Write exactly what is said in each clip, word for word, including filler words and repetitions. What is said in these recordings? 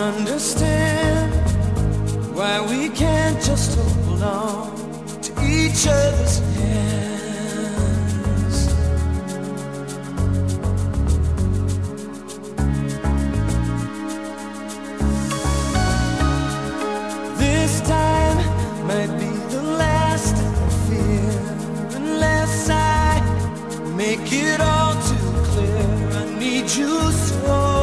understand why we can't just hold on to each other's hands. This time might be the last I fear, unless I make it all too clear. I need you so.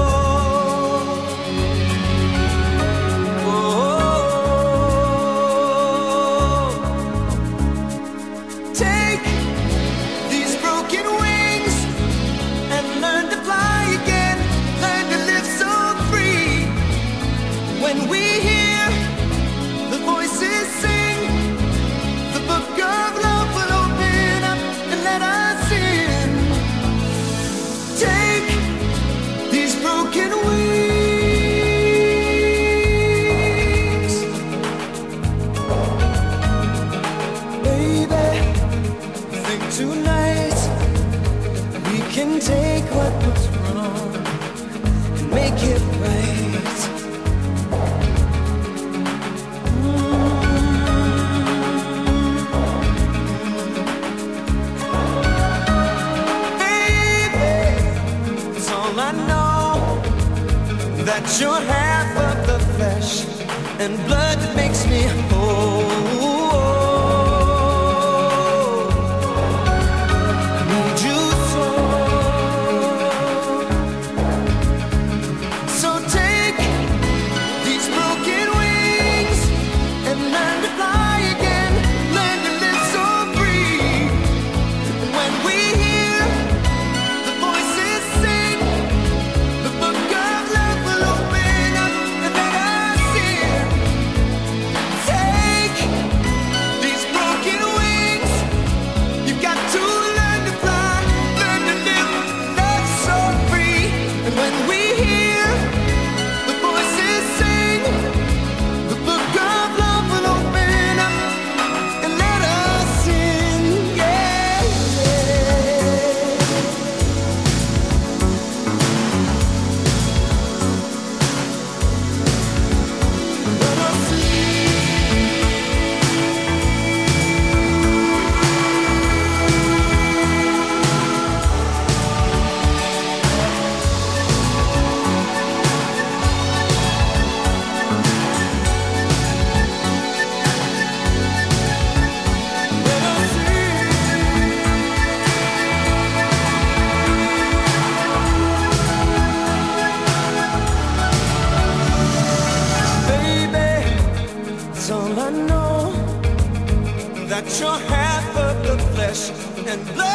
Tonight we can take what was wrong and make it right. Mm-hmm. Baby, it's all I know, that you're half of the flesh and blood that makes me whole. That you're half of the flesh and blood